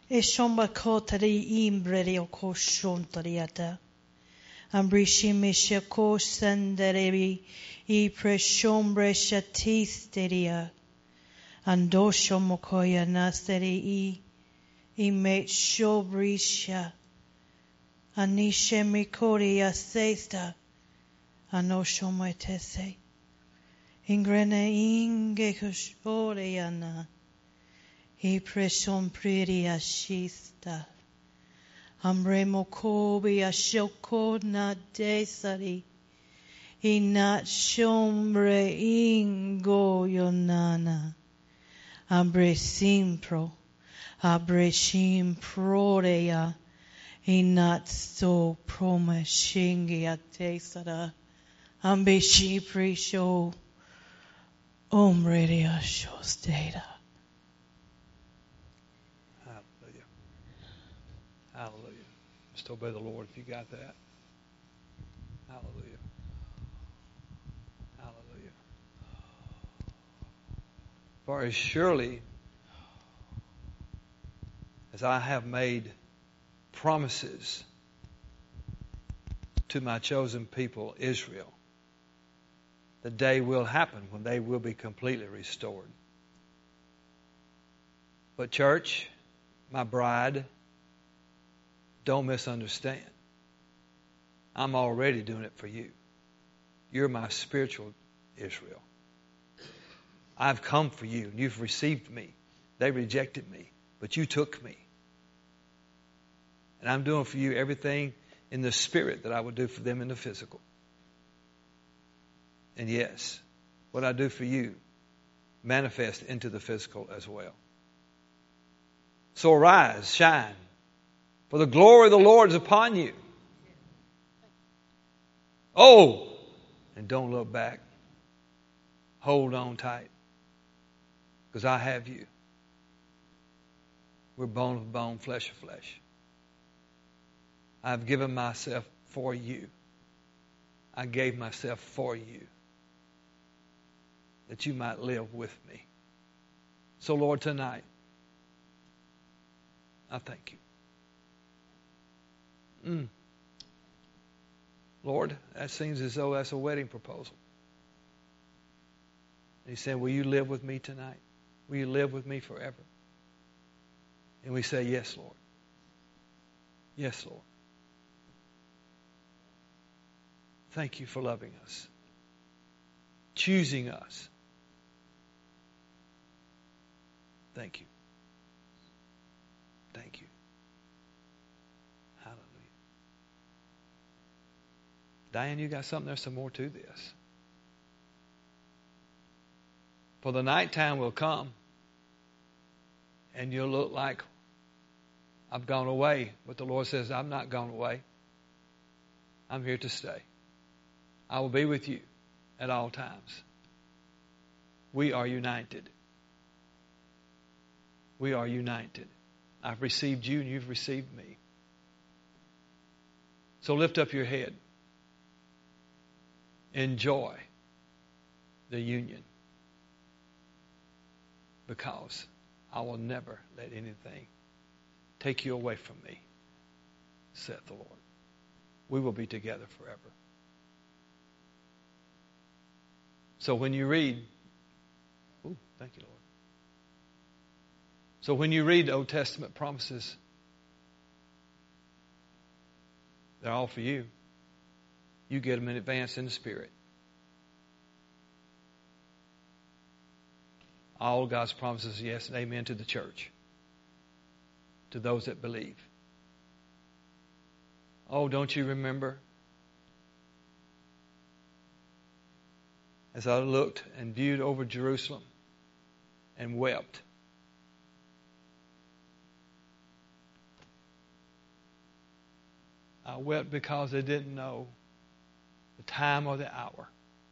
Eshomba kotari imbreri oko shontariata. Ambrishimisha ko sandarebi I preshombre shatisteria. Andosho mokoya naseri I mate shobrisha. Anishe mikoria sesta. Anosho moetese. Ingrene inge kushoriana. I preshom priria shista. Amremo kobi ashoko na desari. I not shombre ingo yonana. Abre simpro. Abre shimprorea. I not so promashingia tesara. Ambe shi presho. Omredia shosteda. Hallelujah. Hallelujah. Just obey the Lord if you got that. Hallelujah. Hallelujah. For as surely as I have made promises to my chosen people, Israel, the day will happen when they will be completely restored. But church, my bride, don't misunderstand. I'm already doing it for you. You're my spiritual Israel. I've come for you. You've received me. They rejected me, but you took me. And I'm doing for you everything in the spirit that I would do for them in the physical. And yes, what I do for you manifests into the physical as well. So arise, shine, for the glory of the Lord is upon you. Oh, and don't look back. Hold on tight, because I have you. We're bone of bone, flesh of flesh. I've given myself for you. I gave myself for you, that you might live with me. So, Lord, tonight, I thank you. Lord, that seems as though that's a wedding proposal. And He said, will you live with me tonight? Will you live with me forever? And we say, yes, Lord. Yes, Lord. Thank you for loving us, choosing us. Thank you. Thank you. Hallelujah. Diane, you got something? There's some more to this. For the nighttime will come, and you'll look like I've gone away. But the Lord says, I'm not gone away. I'm here to stay. I will be with you at all times. We are united. We are united. I've received you and you've received me. So lift up your head. Enjoy the union. Because I will never let anything take you away from me, saith the Lord. We will be together forever. So when you read, thank you, Lord. So when you read the Old Testament promises, they're all for you. You get them in advance in the Spirit. All God's promises, yes and amen to the church, to those that believe. Oh, don't you remember? As I looked and viewed over Jerusalem and wept. I wept because they didn't know the time or the hour.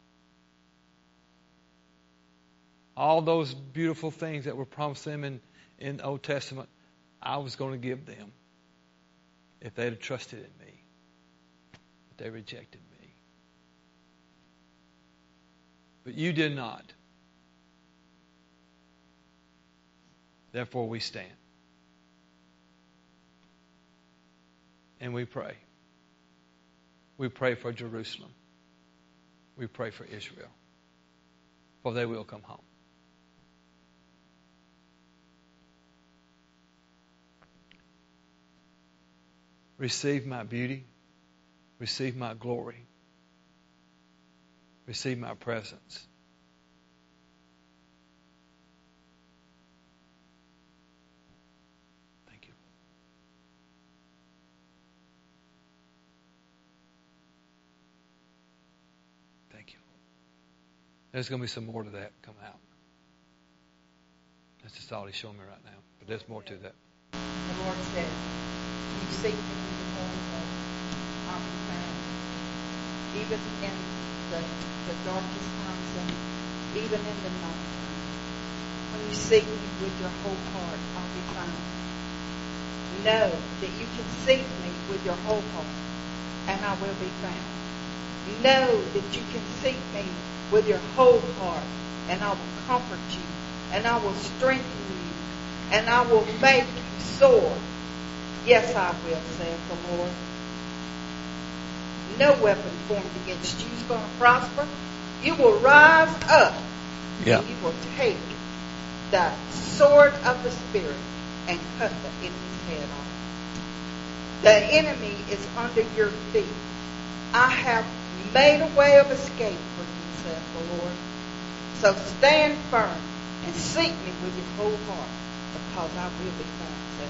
All those beautiful things that were promised them in the Old Testament, I was going to give them if they'd have trusted in me. But they rejected me. But you did not. Therefore we stand. And we pray. We pray for Jerusalem. We pray for Israel. For they will come home. Receive my beauty. Receive my glory. Receive my presence. Thank you. Thank you. There's going to be some more to that come out. That's just all He's showing me right now. But there's more to that. The Lord says, you seek me with your whole heart, I'll be found. Even in the darkest times and even in the night time. When you seek me with your whole heart, I'll be found. Know that you can seek me with your whole heart, and I will be found. Know that you can seek me with your whole heart, and I will comfort you, and I will strengthen you, and I will make you soar. Yes, I will, saith the Lord. No weapon formed against you is going to prosper. You will rise up, and you will take the sword of the Spirit and cut the enemy's head off. The enemy is under your feet. I have made a way of escape for you, saith the Lord. So stand firm and seek me with your whole heart, because I will be found, saith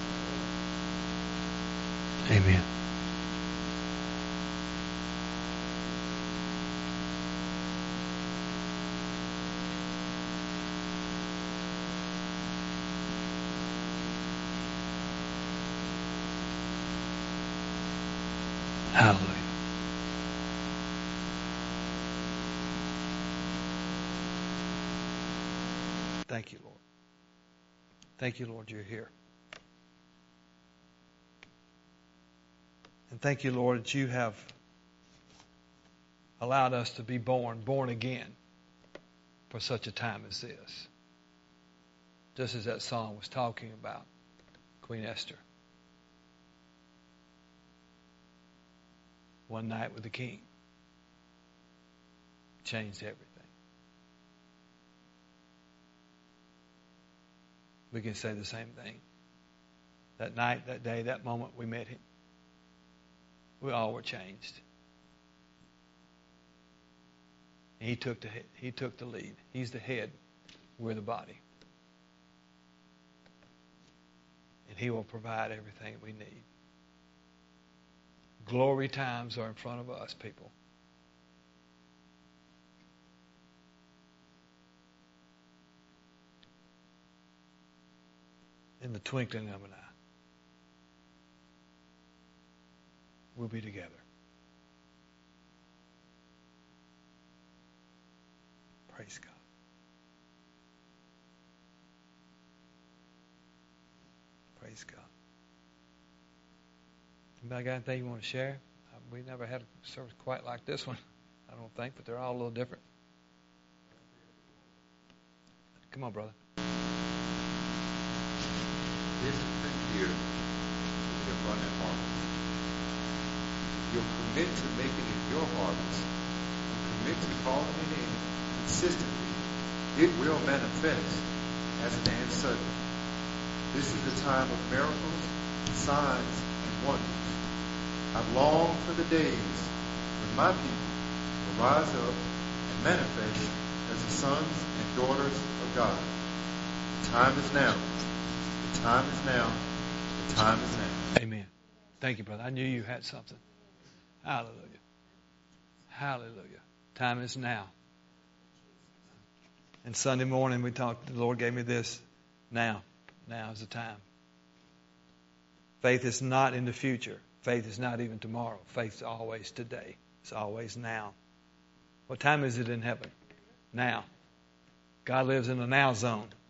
the Lord. Amen. Hallelujah. Thank you, Lord. Thank you, Lord, you're here. And thank you, Lord, that you have allowed us to be born again for such a time as this. Just as that song was talking about Queen Esther. One night with the king changed everything. We can say the same thing. That night, that day, that moment we met him, we all were changed. And he took the lead. He's the head. We're the body. And he will provide everything we need. Glory times are in front of us, people. In the twinkling of an eye, we'll be together. Praise God. Praise God. Anybody got anything you want to share? We never had a service quite like this one, I don't think, but they're all a little different. Come on, brother. This is the year of the abundant harvest. If you'll commit to making it your harvest and commit to calling it in consistently, it will manifest as an answer. This is the time of miracles, signs, and wonders. I long for the days when my people will rise up and manifest as the sons and daughters of God. The time is now. The time is now. The time is now. Amen. Thank you, brother. I knew you had something. Hallelujah. Hallelujah. Time is now. And Sunday morning we talked, the Lord gave me this. Now. Now is the time. Faith is not in the future. Faith is not even tomorrow. Faith is always today. It's always now. What time is it in heaven? Now. God lives in the now zone.